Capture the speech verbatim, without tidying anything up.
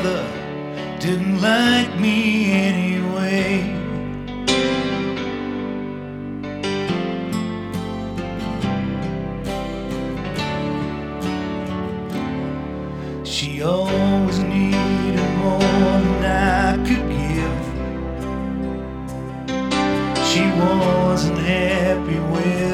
mother didn't like me anyway. She always needed more than I could give. She wasn't happy with